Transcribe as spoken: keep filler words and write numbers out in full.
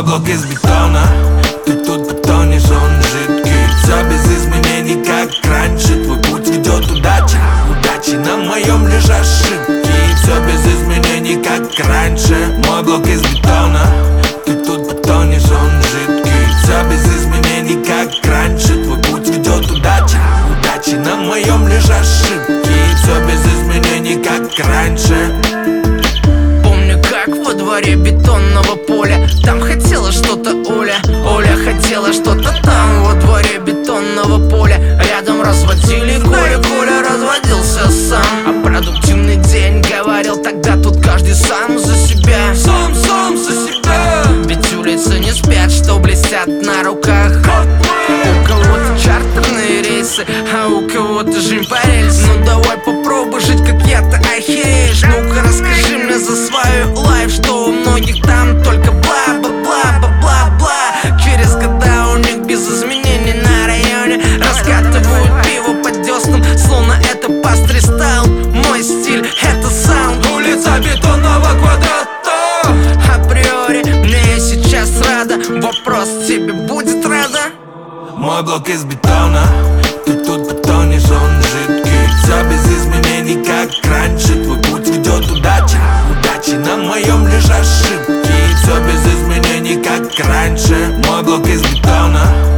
Мой блок из бетона, ты тут потонешь, он жидкий. Все без изменений, как раньше. Твой путь ведет удача, удачи на моем лежат ошибки. Все без изменений, как раньше. Мой блок из бетона, ты тут потонешь, он жидкий. Все без изменений, как раньше. Твой путь ведет удача, удачи на моем лежат ошибки. Все без изменений, как раньше. Как во дворе бетонного поля. Там хотела что-то Оля, Оля хотела что-то там. Во дворе бетонного поля рядом разводили Коля, Коля разводился сам. А продуктивный день, говорил тогда, тут каждый сам за себя. Сам, сам за себя. Ведь улицы не спят, что блестят на руках. У кого-то чартерные рейсы, а у кого-то жизнь по рельсам. Ну давай попробуй жить, как я, ты охереешь. Ну-ка расскажи мне за свою лайф, что у многих там только бла-бла-бла-бла-бла-бла. Через года у них без изменений на районе раскатывают пиво по деснам, словно это пастристайл. Мой стиль — это саунд. Улица бетонного квадрата. Априори мне сейчас рада. Вопрос: тебе будет рада? Мой блок из бетона, ты тут потонешь, он жидкий. Все без изменений, как раньше. Твой путь ведет удача, удачи на моем лежат ошибки. Все без изменений, как раньше. Мой блок из бетона,